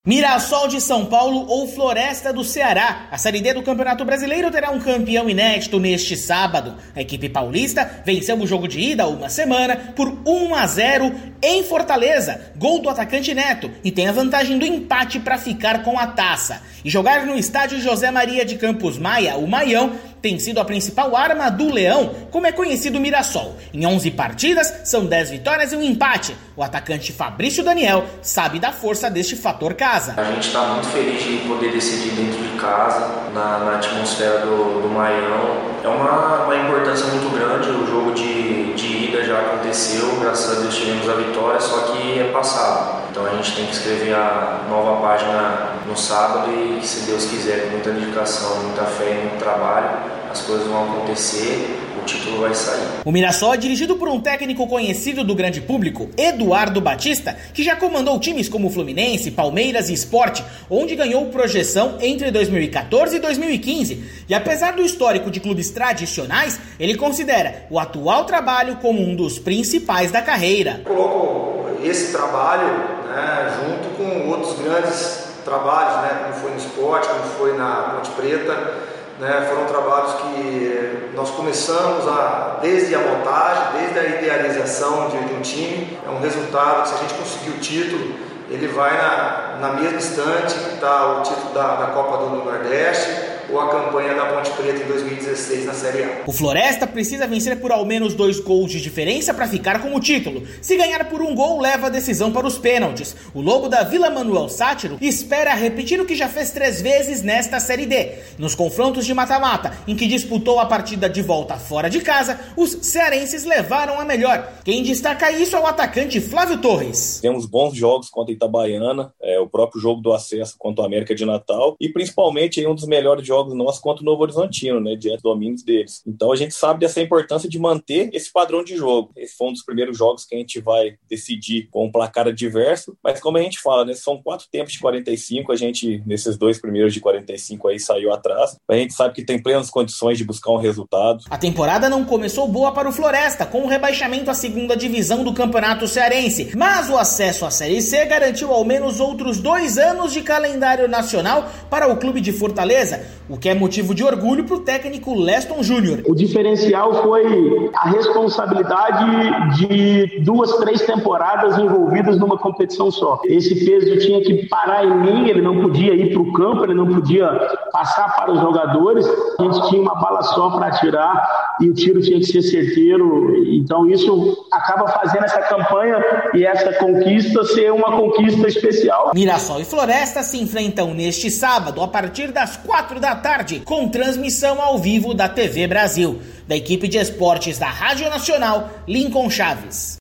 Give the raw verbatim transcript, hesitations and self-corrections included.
Mirassol de São Paulo ou Floresta do Ceará. A Série D do Campeonato Brasileiro terá um campeão inédito neste sábado. A equipe paulista venceu o jogo de ida há uma semana por um a zero em Fortaleza, gol do atacante Neto, e tem a vantagem do empate para ficar com a taça. E jogar no estádio José Maria de Campos Maia, o Maião, tem sido a principal arma do Leão, como é conhecido o Mirassol. Em onze partidas, são dez vitórias e um empate. O atacante Fabrício Daniel sabe da força deste fator casa. A gente está muito feliz de poder decidir dentro de casa, na, na atmosfera do, do Maião. É uma, uma importância muito grande, o jogo de, de ida já aconteceu, graças a Deus tivemos a vitória, só que é passado. Então a gente tem que escrever a nova página no sábado e, se Deus quiser, com muita dedicação, muita fé e muito trabalho, as coisas vão acontecer, o título vai sair. O Mirassol é dirigido por um técnico conhecido do grande público, Eduardo Batista, que já comandou times como Fluminense, Palmeiras e Sport, onde ganhou projeção entre dois mil e quatorze e dois mil e quinze. E apesar do histórico de clubes tradicionais, ele considera o atual trabalho como um dos principais da carreira. Eu coloco esse trabalho, né, junto com outros grandes trabalhos, né, como foi no Sport, como foi na Ponte Preta. Né, foram trabalhos que nós começamos a, desde a montagem, desde a idealização de, de um time. É um resultado que, se a gente conseguir o título, ele vai na, na mesma instante que está o título da, da Copa do Nordeste ou a campanha da Ponte Preta em dois mil e dezesseis na Série A. O Floresta precisa vencer por ao menos dois gols de diferença para ficar com o título. Se ganhar por um gol, leva a decisão para os pênaltis. O lobo da Vila Manuel Sátiro espera repetir o que já fez três vezes nesta Série D. Nos confrontos de mata-mata, em que disputou a partida de volta fora de casa, os cearenses levaram a melhor. Quem destaca isso é o atacante Flávio Torres. Temos bons jogos contra a Itabaiana, é, o próprio jogo do acesso contra o América de Natal, e principalmente um dos melhores jogos nossos contra o Novo Horizontino, né, diante do domínio deles. Então a gente sabe dessa importância de manter esse padrão de jogo. Esse foi um dos primeiros jogos que a gente vai decidir com um placar adverso, mas como a gente fala, né, são quatro tempos de quarenta e cinco, a gente, nesses dois primeiros de quarenta e cinco aí, saiu atrás. A gente sabe que tem plenas condições de buscar um resultado. A temporada não começou boa para o Floresta, com o rebaixamento à segunda divisão do Campeonato Cearense, mas o acesso à Série C garantiu ao menos outros dois anos de calendário nacional para o clube de Fortaleza, o que é motivo de orgulho para o técnico Leston Júnior. O diferencial foi a responsabilidade de duas, três temporadas envolvidas numa competição só. Esse peso tinha que parar em mim, ele não podia ir para o campo, ele não podia passar para os jogadores. A gente tinha uma bala só para atirar e o tiro tinha que ser certeiro. Então isso acaba fazendo essa campanha e essa conquista ser uma conquista especial. Mirassol e Floresta se enfrentam neste sábado, a partir das quatro da tarde, com transmissão ao vivo da T V Brasil. Da equipe de esportes da Rádio Nacional, Lincoln Chaves.